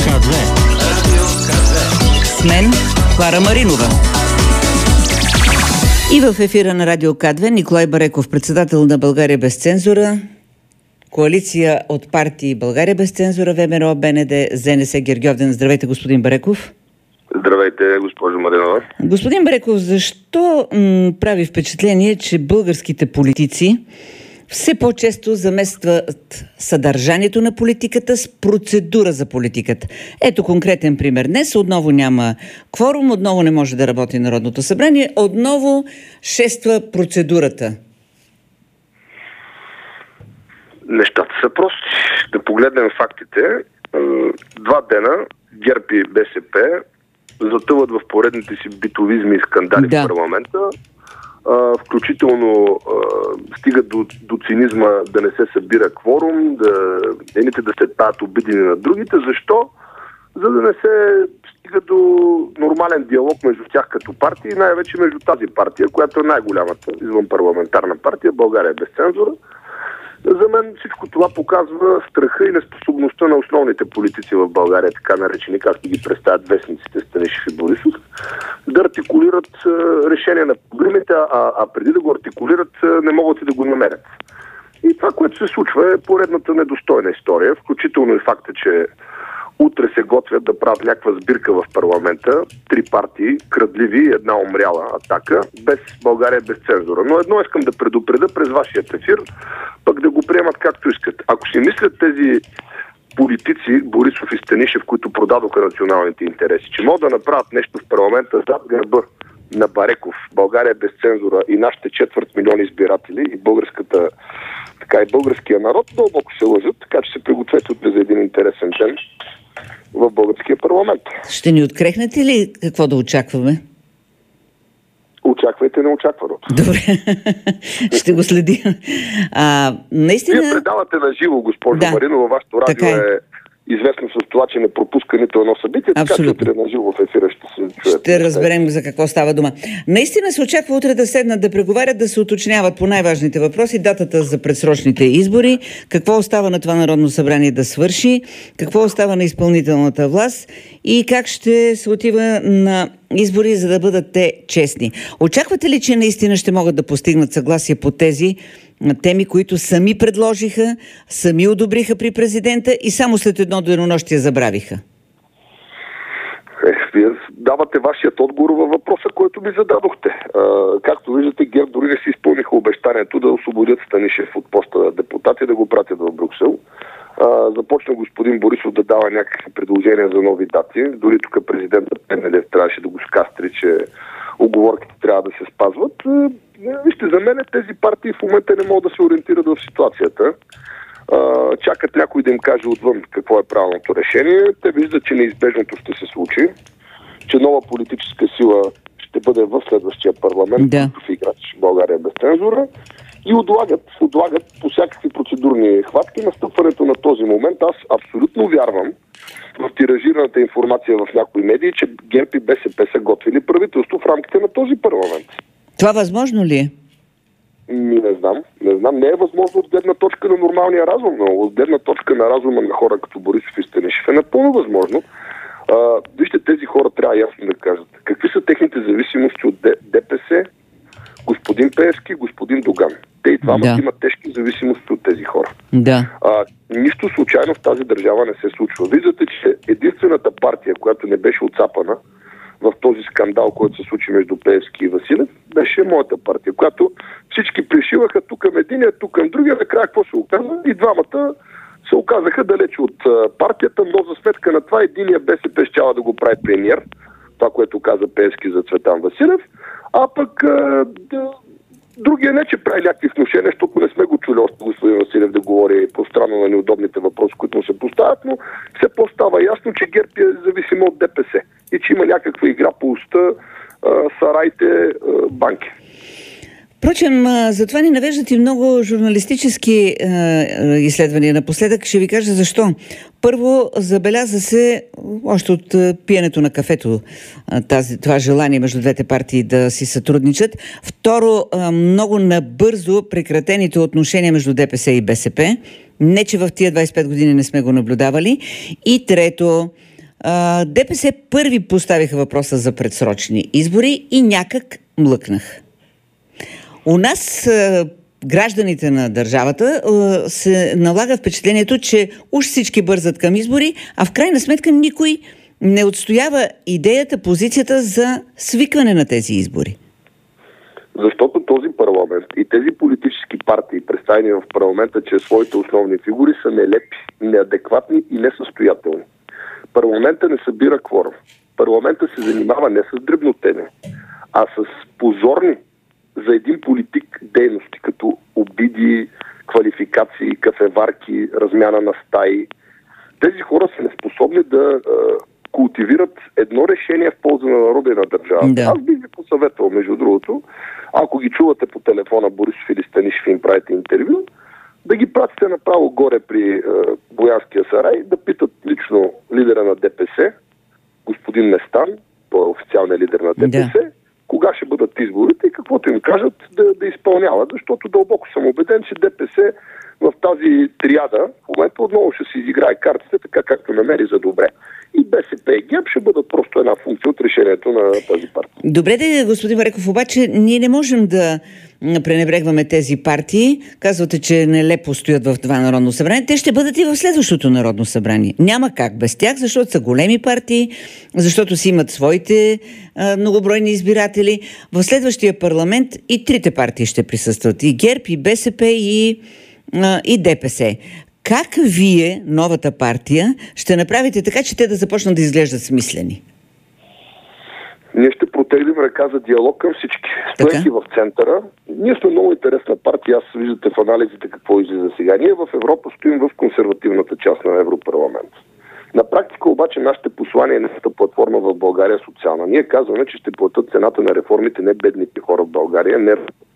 К2. Радио К2. С мен Клара Маринова. И в ефира на Радио К2 Николай Бареков, председател на България без цензура, коалиция от партии България без цензура, ВМРО, БНД, ЗНС, Гергьовден. Здравейте, господин Бареков. Здравейте, госпожо Маринова. Господин Бареков, защо прави впечатление, че българските политици все по-често заместват съдържанието на политиката с процедура за политиката? Ето конкретен пример. Днес отново няма кворум, отново не може да работи Народното събрание, отново шества процедурата. Нещата са прости. Да погледнем фактите. 2 дена ГЕРБ и БСП затъват в поредните си битовизми и скандали в парламента. Включително стигат до цинизма да не се събира кворум, едните да се таят обидени на другите. Защо? За да не се стига до нормален диалог между тях като партия и най-вече между тази партия, която е най-голямата извън парламентарна партия, България без цензура. За мен всичко това показва страха и неспособността на основните политици в България, така наречени, както ги представят вестниците Станишев и Борисов, да артикулират решение на проблемите, а преди да го артикулират, не могат и да го намерят. И това, което се случва, е поредната недостойна история, включително и факта, че утре се готвят да правят някаква сбирка в парламента. 3 партии, крадливи, една умряла атака, без България без цензура. Но едно искам да предупредя през вашия ефир, пък да го приемат както искат. Ако си мислят тези политици, Борисов и Станишев, които продадоха националните интереси, че могат да направят нещо в парламента зад гърба на Бареков, България без цензура и нашите 250 000 избиратели и българския народ, дълбоко се лъжат, така че се пригответе утре за един интересен ден в българския парламент. Ще ни открехнете ли какво да очакваме? Очаквайте неочакваното. Добре, ще го следим. Наистина... Вие предавате на живо, госпожо Маринова, вашето радио е известно с това, че не пропуска нито едно събитие, така че утре на живо в ефира ще се чуете. Ще разберем за какво става дума. Наистина се очаква утре да седнат да преговарят, да се уточняват по най-важните въпроси, датата за предсрочните избори, какво остава на това Народно събрание да свърши, какво остава на изпълнителната власт и как ще се отива на избори, за да бъдат те честни. Очаквате ли, че наистина ще могат да постигнат съгласие по тези теми, които сами предложиха, сами одобриха при президента и само след едно денонощие забравиха? Вие давате вашият отговор във въпроса, който ми зададохте. Както виждате, ГЕРБ дори не си изпълниха обещанието да освободят Станишев от поста на депутат и да го пратят в Брюксел. Започна господин Борисов да дава някакви предложения за нови дати. Дори тук президентът Пенелев трябваше да го скастри, че уговорките трябва да се спазват. Вижте, за мен тези партии в момента не могат да се ориентират в ситуацията. Чакат някой да им каже отвън какво е правилното решение. Те виждат, че неизбежното ще се случи, че нова политическа сила ще бъде в следващия парламент, в играч България без цензура, и отлагат по всякакви процедурни хватки настъпването на този момент. Аз абсолютно вярвам в тиражираната информация в някои медии, че ГЕРБ и БСП са готвили правителство в рамките на този парламент. Това възможно ли е? Не знам. Не е възможно от гледна точка на нормалния разум, но от гледна точка на разума на хора като Борисов и Станишев е напълно възможно. Вижте, тези хора трябва ясно да кажат какви са техните зависимости от ДПС, господин Пеевски, господин Доган. Те и двамата имат тежки зависимости от тези хора. Нищо случайно в тази държава не се случва. Виждате, че единствената партия, която не беше отцапана в този скандал, който се случи между Пеевски и Василев, беше моята партия, която всички пришиваха тук към единия, тук към другия, накрая какво се оказа? И двамата се оказаха далече от партията, но за сметка на това единия БСП щяла да го прави премиер, това, което каза Пеевски за Цветан Василев, а пък другия не, че прави някакви внушения, защото не сме го чули още господин Василев да говори по-странно на неудобните въпроси, които му се поставят, но все по-става ясно, че ГЕРБ е зависимо от ДПС и че има някаква игра по уста, сарайте, банки. Впрочем, затова ни навеждат и много журналистически изследвания напоследък. Ще ви кажа защо. Първо, забеляза се още от пиенето на кафето това желание между двете партии да си сътрудничат. Второ, много набързо прекратените отношения между ДПС и БСП. Не, че в тия 25 години не сме го наблюдавали. И трето, ДПС първи поставиха въпроса за предсрочни избори и някак млъкнах. У нас гражданите на държавата се налага впечатлението, че уж всички бързат към избори, а в крайна сметка никой не отстоява идеята, позицията за свикване на тези избори. Защото този парламент и тези политически партии, представени в парламента чрез своите основни фигури, са нелепи, неадекватни и несъстоятелни. Парламента не събира кворум. Парламента се занимава не с дребнотене, а с позорни за един политик дейности, като обиди, квалификации, кафеварки, размяна на стаи. Тези хора са неспособни да култивират едно решение в полза на народа и на държавата. Да. Аз бих ви посъветвал, между другото, ако ги чувате по телефона Борисов или Станишев им правите интервю, да ги пратите направо горе при Боянския сарай, да питат лично лидера на ДПС, господин Местан, той е официалният лидер на ДПС, кога ще бъдат изборите и каквото им кажат да изпълняват, защото дълбоко съм убеден, че ДПС в тази триада в момента отново ще си изиграе картите така, както намери за добре. И БСП и ГЕРБ ще бъдат просто една функция от решението на тази партия. Добре де, господин Вареков, обаче ние не можем да пренебрегваме тези партии. Казвате, че нелепо стоят в това Народно събрание. Те ще бъдат и в следващото Народно събрание. Няма как без тях, защото са големи партии, защото си имат своите многобройни избиратели. В следващия парламент и трите партии ще присъстват. И ГЕРБ, и БСП, и ДПС. Как вие, новата партия, ще направите така, че те да започнат да изглеждат смислени? Ние ще протеглим ръка за диалог към всички. Стоейки в центъра, ние сме много интересна партия. Аз виждате в анализите какво излиза сега. Ние в Европа стоим в консервативната част на Европарламент. На практика обаче нашите послания и нашата платформа в България е социална. Ние казваме, че ще платят цената на реформите не бедните хора в България, не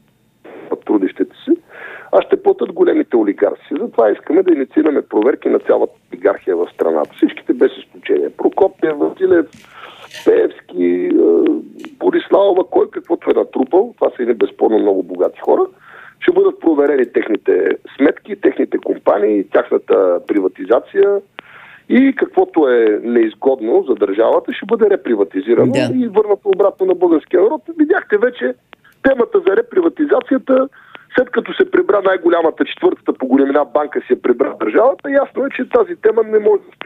трудещите си, а ще платят големите олигарси. Затова искаме да инициираме проверки на цялата олигархия в страната. Всичките без изключение. Прокопия, Василев, Пеевски, Бориславова, кой каквото е натрупал, това са и безспорно много богати хора, ще бъдат проверени техните сметки, техните компании, тяхната приватизация и каквото е неизгодно за държавата, ще бъде реприватизирано и върнато обратно на българския народ. Видяхте вече темата за реприватизацията, след като се прибра най-голямата, четвъртата по големина банка си е прибра държавата, ясно е, че тази тема не може да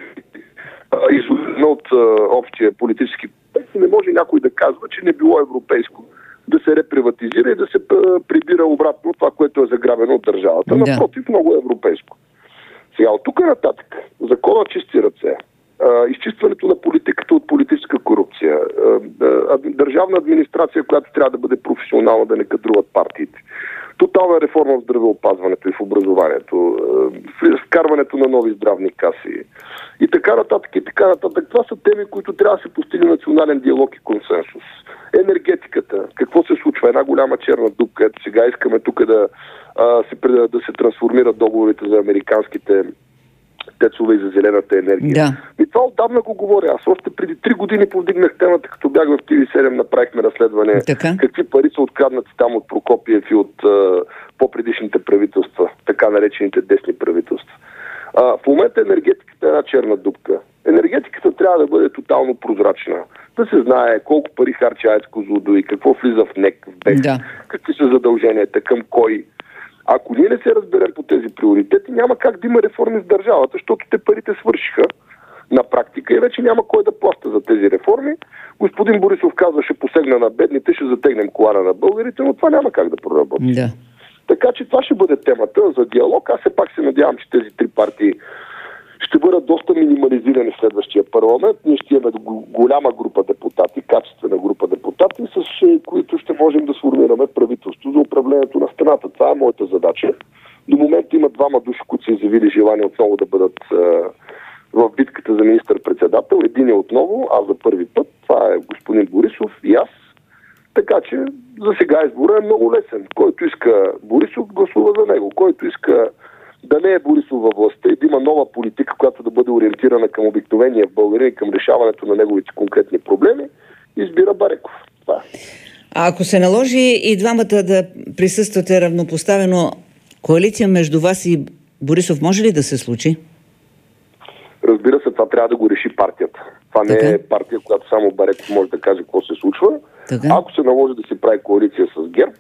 се изолирана от общия политически контекст и не може някой да казва, че не било европейско да се реприватизира и да се прибира обратно това, което е заграбено от държавата. Напротив, много европейско. Сега, от тук нататък, закона чисти ръце, изчистването на политиката от политическа корупция, държавна администрация, която трябва да бъде професионална, да не кадруват партиите, тотална реформа в здравеопазването и в образованието, вкарването на нови здравни каси и така нататък и така нататък. Това са теми, които трябва да се постигне национален диалог и консенсус. Енергетиката, какво се случва? Една голяма черна дупка. Ето сега искаме тук да се трансформират договорите за американските тецове и за зелената енергия. Да. И това отдавна го говоря. Аз още преди 3 години повдигнах темата, като бях в TV7, направихме разследване какви пари са откраднати там от Прокопиев и от по-предишните правителства, така наречените десни правителства. В момента енергетиката е една черна дупка. Енергетиката трябва да бъде тотално прозрачна. Да се знае колко пари харчи АЕЦ Козлодуй, какво влиза в НЕК, в БЕХ, какви са задълженията, към кой. Ако ние не се разберем по тези приоритети, няма как да има реформи в държавата, защото те парите свършиха на практика и вече няма кой да плаща за тези реформи. Господин Борисов казва, ще посегна на бедните, ще затегнем колана на българите, но това няма как да проработи. Да. Така че това ще бъде темата за диалог. Аз все пак се надявам, че тези три партии ще бъдат доста минимализирани в следващия парламент. Ние ще имаме голяма група депутати, качествена група депутати, с които ще можем да сформираме правителство за управлението на страната. Това е моята задача. До момента има 2 души, които са изявили желание отново да бъдат в битката за министър-председател. Един е отново, аз за първи път. Това е господин Борисов и аз. Така че за сега избора е много лесен. Който иска Борисов, гласува за него. Който иска да не е Борисов във властта и да има нова политика, която да бъде ориентирана към обикновения българин и към решаването на неговите конкретни проблеми, избира Бареков. Това. А ако се наложи и двамата да присъствате равнопоставено, коалиция между вас и Борисов може ли да се случи? Разбира се, това трябва да го реши партията. Това не е партия, която само Бареков може да каже какво се случва. Така. Ако се наложи да се прави коалиция с ГЕРБ,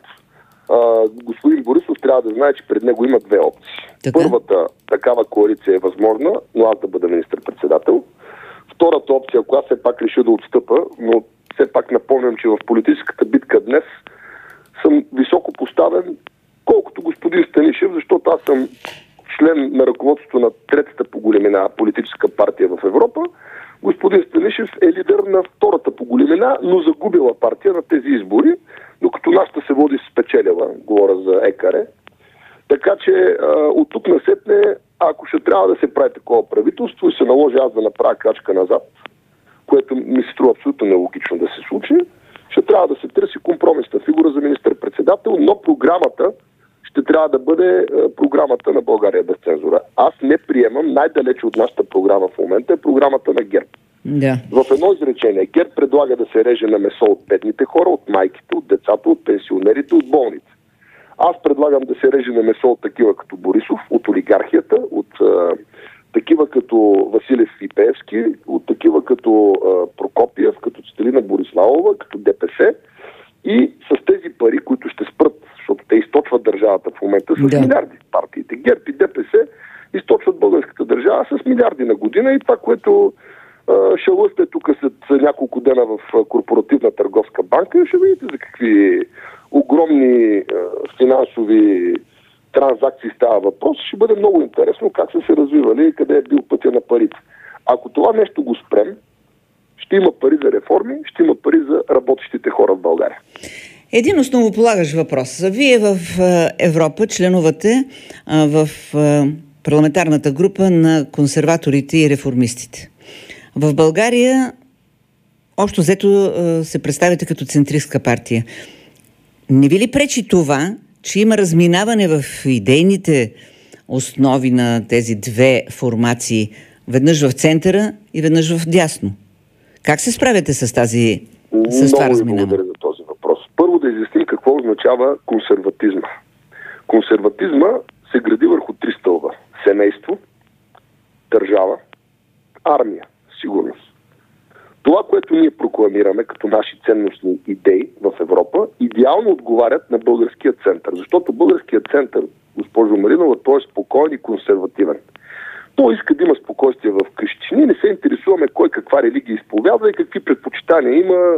господин Борисов трябва да знае, че пред него има две опции. Така. Първата такава коалиция е възможна, но аз да бъда министър-председател. Втората опция, ако аз все пак реша да отстъпа, но все пак напомням, че в политическата битка днес съм високо поставен, колкото господин Станишев, защото аз съм член на ръководството на третата по големина политическа партия в Европа. Господин Станишев е лидер на втората по големина, но загубила партия на тези избори, докато нашата се води спечелила, говоря за ЕКАРЕ. Така че от тук насетне, ако ще трябва да се прави такова правителство и се наложи аз да направя крачка назад, което ми се струва абсолютно нелогично да се случи, ще трябва да се търси компромисна фигура за министър-председател, но програмата ще трябва да бъде програмата на България без цензура. Аз не приемам, най-далече от нашата програма в момента е програмата на ГЕРБ. Да. В едно изречение, ГЕРБ предлага да се реже на месо от бедните хора, от майките, от децата, от пенсионерите, от болните. Аз предлагам да се реже на месо от такива като Борисов, от олигархията, от такива като Василев и Пеевски, от такива като Прокопиев, като Цветелина Бориславова, като ДПС и с тези пари, които ще спрат, защото те източват държавата в момента с милиарди. Партиите ГЕРБ и ДПС източват българската държава с милиарди на година и това, което шалъсте тук след няколко дена в Корпоративна търговска банка, ще видите за какви огромни финансови транзакции става въпрос. Ще бъде много интересно как са се развивали и къде е бил пътя на парите. Ако това нещо го спрем, ще има пари за реформи, ще има пари за работещите хора в България. Един основополагащ въпрос. Вие в Европа членувате в парламентарната група на консерваторите и реформистите. В България общо взето се представите като центристка партия. Не ви ли пречи това, че има разминаване в идейните основи на тези две формации, веднъж в центъра и веднъж в дясно? Как се справяте с това разминаване? Много благодаря за този въпрос. Първо да изясним какво означава консерватизма. Консерватизма се гради върху три стълба. Семейство, държава, армия, сигурност. Това, което ние прокламираме като наши ценностни идеи в Европа, идеално отговарят на българския център. Защото българският център, госпожо Маринова, той е спокоен и консервативен. Той иска да има спокойствие в къщи. Ние не се интересуваме кой каква религия изповядва и какви предпочитания има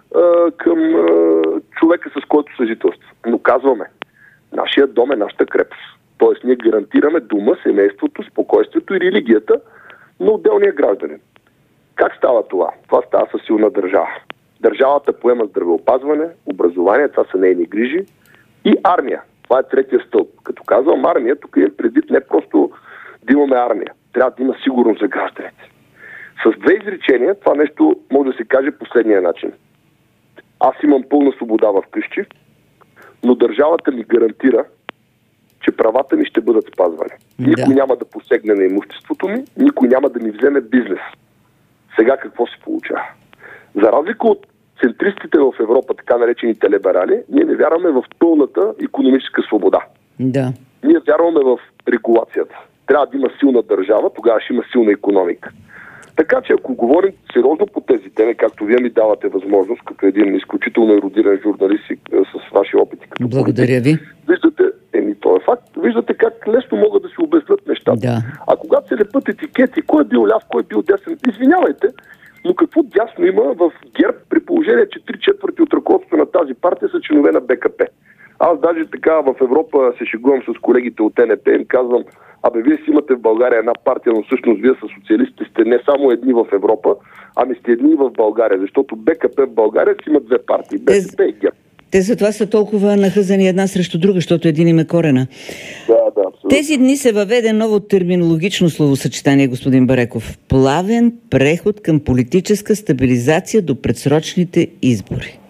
към човека, с който съжителства. Но казваме, нашия дом е нашата крепост. Тоест ние гарантираме дома, семейството, спокойствието и религията на отделния гражданин. Как става това? Това става със силна държава. Държавата поема здравеопазване, образование, това са нейни грижи, и армия. Това е третия стълб. Като казвам армия, тук имам предвид не просто да имаме армия. Трябва да има сигурност за гражданите. С две изречения това нещо може да се каже последния начин. Аз имам пълна свобода в къщи, но държавата ми гарантира, че правата ми ще бъдат спазвани. Никой няма да посегне на имуществото ми, никой няма да ми вземе бизнес. Сега какво се получава? За разлика от центристите в Европа, така наречените либерали, ние не вярваме в пълната икономическа свобода. Да. Ние вярваме в регулацията. Трябва да има силна държава, тогава ще има силна икономика. Така че ако говорим сериозно по тези теми, както вие ми давате възможност, като един изключително ерудиран журналист с ваши опити. Благодаря ви. Виждате, то е факт, виждате как лесно могат да се обяснят нещата. Да. А когато се лепат етикети, кой е бил ляв, кой е бил десен, извинявайте, но какво дясно има в ГЕРБ при положение, че 3/4 от ръководството на тази партия са членове на БКП. Аз даже така в Европа се шегувам с колегите от НП и им казвам, вие си имате в България една партия, но всъщност вие с социалистите сте не само едни в Европа, ами сте едни в България, защото БКП в България си има две партии, БСП и ГЕРБ. Те затова са толкова нахъзани една срещу друга, защото един им е корена. Да, абсолютно. Тези дни се въведе ново терминологично словосъчетание, господин Бареков. Плавен преход към политическа стабилизация до предсрочните избори.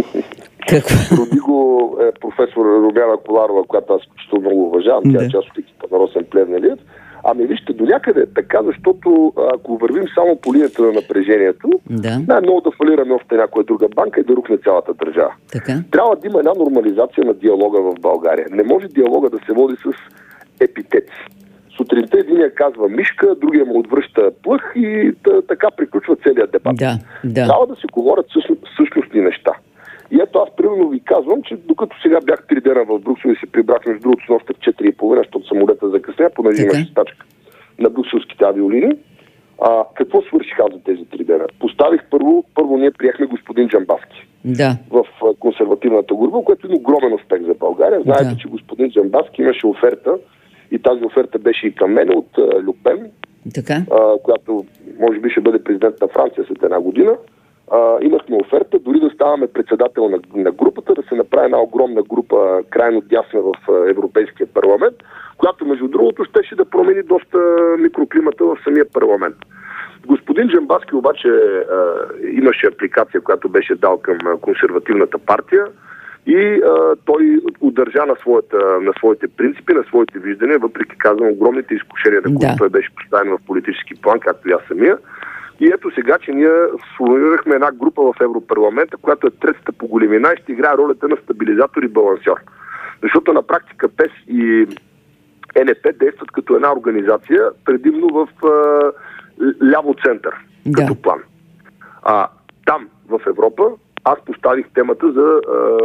Какво? Роди го професор Румяна Коларова, която аз изключително много уважавам. Тя е част от екипа на Росен Плевнелиев. Вижте, до някъде е така, защото ако вървим само по линията на напрежението, най-много да фалираме още някоя друга банка и да рухне цялата държава. Така? Трябва да има една нормализация на диалога в България. Не може диалога да се води с епитети. Сутринта единия казва мишка, другия му отвръща плъх и така приключва целият дебат. Да. Трябва да се говорят същностни неща. И ето аз примерно ви казвам, че докато сега бях 3 дена в Брюксел и се прибрах между другото с нощта в 4:30, защото самолета закъсня, понеже имаше стачка на брюкселските авиолинии. Какво свърших аз за тези 3 дена? Поставих първо ние приехме господин Джамбазки в консервативната група, което е огромен успех за България. Знаете, че господин Джамбазки имаше оферта и тази оферта беше и към мен от Люпен, която може би ще бъде президент на Франция след една година. Имахме оферта дори да ставаме председател на групата, да се направи една огромна група крайно дясна в Европейския парламент, която между другото щеше да промени доста микроклимата в самия парламент. Господин Джамбазки обаче имаше апликация, която беше дал към консервативната партия и той удържа на своите принципи, на своите виждания, въпреки казвам огромните изкушения, на които той беше поставен в политически план, както и аз самия. И ето сега, че ние сформирахме една група в Европарламента, която е третата по големина и ще играе ролята на стабилизатор и балансьор. Защото на практика ПЕС и НП действат като една организация, предимно в ляво-център, като план. Там, в Европа, аз поставих темата за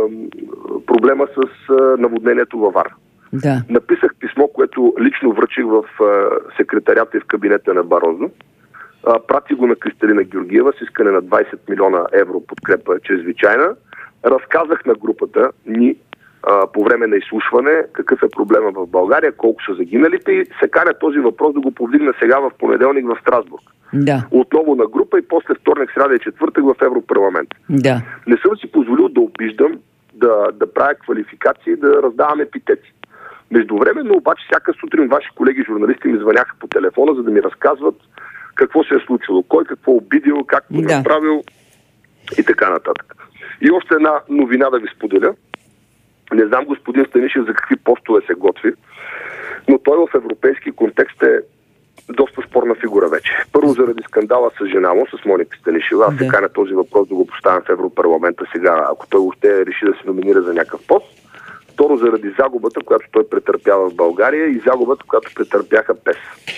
проблема с наводнението във Варна. Написах писмо, което лично връчих в секретарията и в кабинета на Барозо. Прати го на Кристалина Георгиева с искане на 20 милиона евро подкрепа чрезвичайна. Разказах на групата ни по време на изслушване какъв е проблема в България, колко са загиналите и се каня този въпрос да го повдигна сега в понеделник в Страсбург. Отново на група и после вторник, сряда и четвъртък в Европарламент. Не съм си позволил да обиждам, да правя квалификации, да раздавам епитети. Междувременно обаче всяка сутрин ваши колеги журналисти ми звъняха по телефона, за да ми разказват какво се е случило, кой какво обидил, как го направил и така нататък. И още една новина да ви споделя. Не знам господин Станишев за какви постове се готви, но той в европейски контекст е доста спорна фигура вече. Първо заради скандала с жена му, с Моника Станишева. Аз се каня този въпрос да го поставям в Европарламента сега, ако той още реши да се номинира за някакъв пост. Второ, заради загубата, която той претърпява в България и загубата, която претърпяха ПЕС.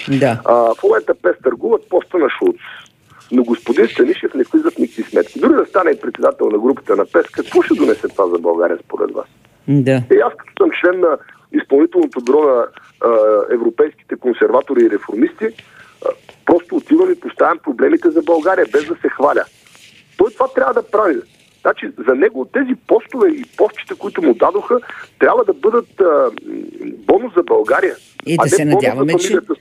В момента ПЕС търгуват поста на Шулц. Но господин Станишев не влиза в никакви сметки. Дори да стане и председател на групата на ПЕС, какво ще донесе това за България според вас? И аз като съм член на изпълнителното бюро на европейските консерватори и реформисти, просто отивам и поставям проблемите за България, без да се хваля. Той това трябва да прави. Значи за него тези постове и постчета, които му дадоха, трябва да бъдат бонус за България, и да се надяваме,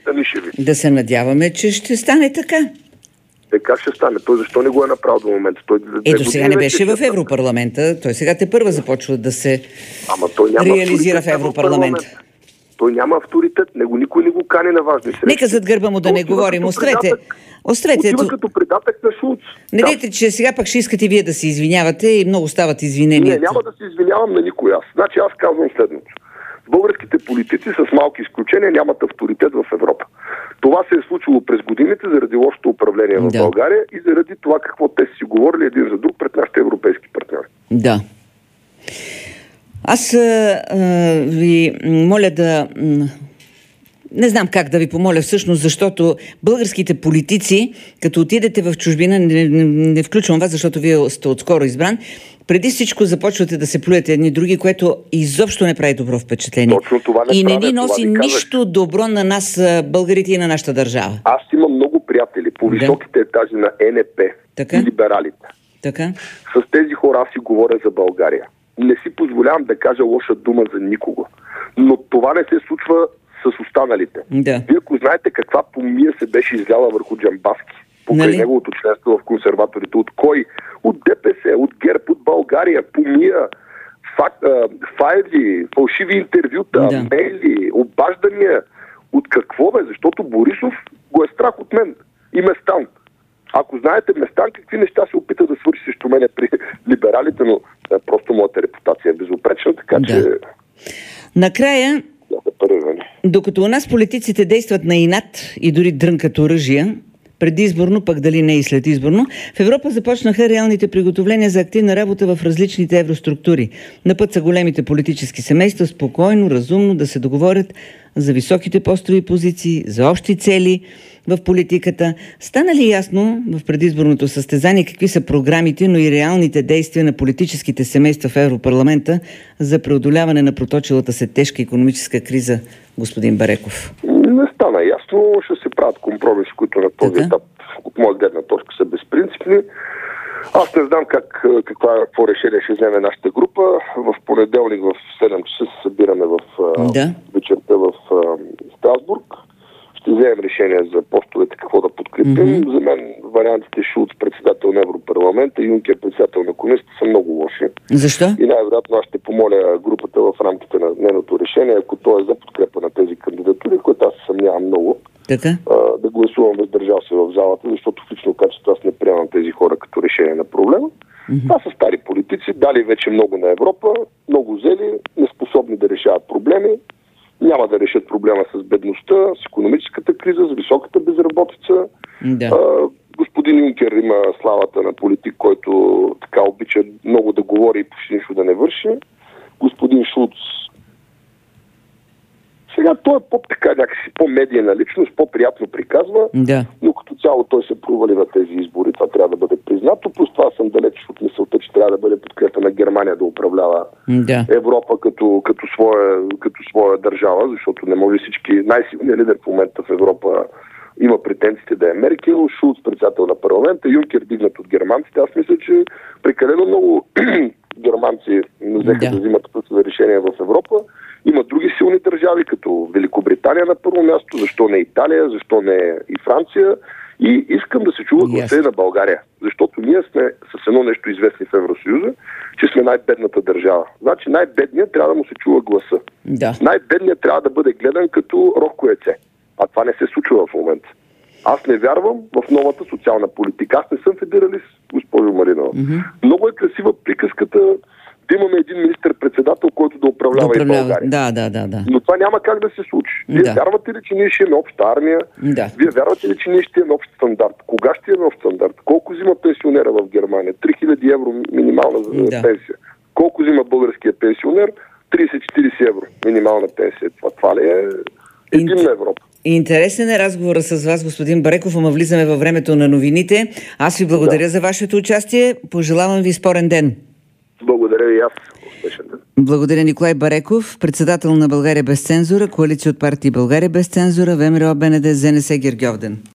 да се надяваме, че ще стане така. Как ще стане? Той защо не го е направил до момента? Ето сега не беше в Европарламента. Той сега тепърва започва да се реализира в Европарламента. Той няма авторитет. Никой не го кани на важни срещи. Нека зад гърба му да не говорим. Острете. Отива като предатък на Шулц. Не дейте, че сега пак ще искате вие да се извинявате и много стават извинения. Не, няма да се извинявам на никой аз. Значи аз казвам следното. Българските политици с малки изключения нямат авторитет в Европа. Това се е случило през годините заради лошото управление в България и заради това какво те си говорили един за друг пред нашите европейски партньори. Да. Аз ви моля да... Не знам как да ви помоля всъщност, защото българските политици, като отидете в чужбина, не включвам вас, защото вие сте отскоро избран, преди всичко започвате да се плюете едни други, което изобщо не прави добро впечатление. И не ни носи нищо добро на нас, българите и на нашата държава. Аз имам много приятели по високите етажи на НП и либералите. С тези хора аз си говоря за България. Не си позволявам да кажа лоша дума за никого. Но това не се случва с останалите. Вие ако знаете каква помия се беше изляла върху Джамбазки, покрай неговото членство в консерваторите, от кой? От ДПС, от ГЕРБ, от България, помия, файли, фалшиви интервюта, мейли, обаждания. От какво бе? Защото Борисов го е страх от мен и Местан. Ако знаете Местан, какви неща се опита да свърши срещу мене при либералите, но просто моята репутация е безупречна, така че... Накрая, докато у нас политиците действат на инат и дори дрънкат оръжия, предизборно, пък дали не и след изборно, в Европа започнаха реалните приготовления за активна работа в различните евроструктури. На път са големите политически семейства спокойно, разумно да се договорят за високите постови позиции, за общи цели в политиката. Стана ли ясно в предизборното състезание какви са програмите, но и реалните действия на политическите семейства в Европарламента за преодоляване на проточилата се тежка икономическа криза, господин Бареков? Не стана ясно. Ще се правят компромиси, които на този етап от моя гледна точка са безпринципни. Аз не знам какво решение ще вземе нашата група. В понеделник в 7 часа се събираме в вечерта в Страсбург. Ще вземем решение за постовете, какво да подкрепим. За мен вариантите Шулц, председател на Европарламента, и Юнкер, председател на комисията, са много лоши. Защо? И най-вероятно аз ще помоля групата в рамките на нейното решение, ако то е за подкрепа на тези кандидатури, което аз се съмнявам много, да гласувам въздържал се в залата, защото в лично качество аз не приемам тези хора като решение на проблема. Това са стари политици, дали вече много на Европа, много зели, неспособни да решават проблеми. Няма да решат проблема с бедността, с икономическата криза, с високата безработица. Господин Юнкер има славата на политик, който така обича много да говори и почти нищо да не върши. Господин Шулц сега той е някакси по-медийна личност, по-приятно приказва, но като цяло той се провали на тези избори. Това трябва да бъде признато. Плюс това съм далеч от мисълта, че трябва да бъде подкрепа на Германия да управлява Европа като своя държава, защото не може всички. Най-силният лидер в момента в Европа има претенциите да е Меркел, Шулц председател на парламента, Юнкер дигнат от германците. Аз мисля, че прекалено много германци взеха да взимат за решения в Европа. Има други силни държави, като Великобритания на първо място, защо не Италия, защо не и Франция. И искам да се чува гласа на България, защото ние сме с едно нещо известни в Евросъюза, че сме най-бедната държава. Значи най-бедният трябва да му се чува гласа. Най-бедният трябва да бъде гледан като рохко яйце. А това не се случва в момента. Аз не вярвам в новата социална политика. Аз не съм федералист, госпожо Маринова. Много е красива приказката да имаме един министър-председател, който да управлява и България. Да. Но това няма как да се случи. Вие вярвате ли, че ние ще имаме обща армия? Вие вярвате ли, че ние ще имаме общ стандарт? Кога ще имаме общ стандарт? Колко взима пенсионера в Германия? 3000 евро минимална пенсия. Колко взима българския пенсионер? 30-40 евро минимална пенсия. Това ли е единна Европа? Интересен е разговора с вас, господин Бареков, ама влизаме във времето на новините. Аз ви благодаря за вашето участие. Пожелавам ви спорен ден. Благодаря и аз. Благодаря, Николай Бареков, председател на България без цензура, коалиция от партии България без цензура, ВМРО, БНД, ЗНС, Гергьовден.